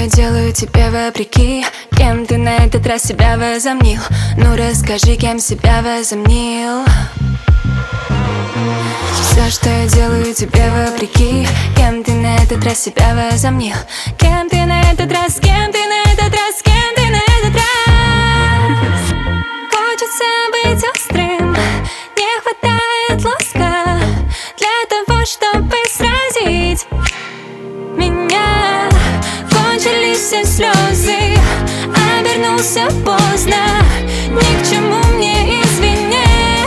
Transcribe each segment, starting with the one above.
я делаю тебе вопреки? Кем ты на этот раз себя возомнил? Ну расскажи, кем себя возомнил? Все, что я делаю тебе вопреки. Кем ты на этот раз себя возомнил? Кем ты на этот раз, кем ты на этот раз, кем ты на этот раз? Хочется быть острым, не хватает лоска для того, чтобы сразить меня. Кончились все слезы, обернулся поздно. Ни к чему мне извинения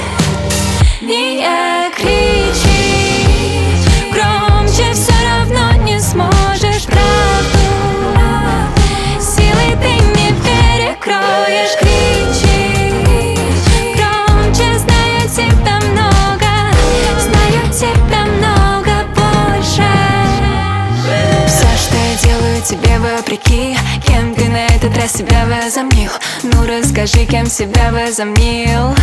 кричи. Громче все равно не сможешь правду. Силой ты не перекроешь. Кричи громче, знаю тебя много, знаю тебя много больше. Все, что я делаю тебе вопреки. Кем ты на этот раз себя возомнил? Ну расскажи, кем себя возомнил?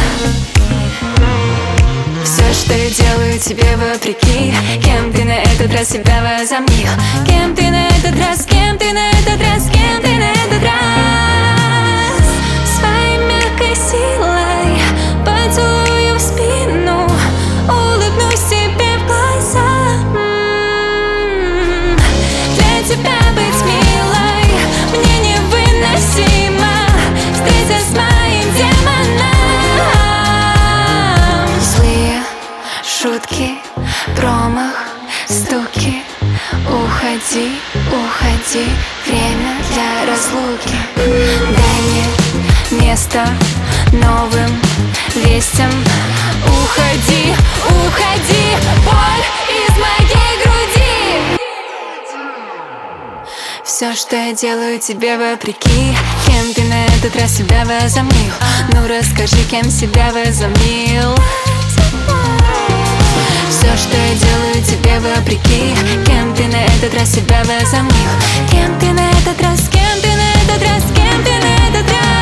Все, что я делаю тебе вопреки. Кем ты на этот раз себя возомнил? Кем ты на этот раз, кем ты на этот раз, кем ты на этот раз? Своей мягкой силой поцелую в спину, улыбнусь тебе в глаза. Для тебя быть милой мне невыносимо. Встретиться с моим демоном. Шутки, промах, стуки. Уходи, уходи, время для разлуки. Дай мне место новым вестям. Уходи, уходи, боль из моей груди. Все, что я делаю тебе вопреки. Кем ты на этот раз себя возомнил? Ну расскажи, кем себя возомнил? Все, что я делаю тебе вопреки. Кем ты на этот раз себя возомнил? Кем ты на этот раз, кем ты на этот раз, кем ты на этот раз?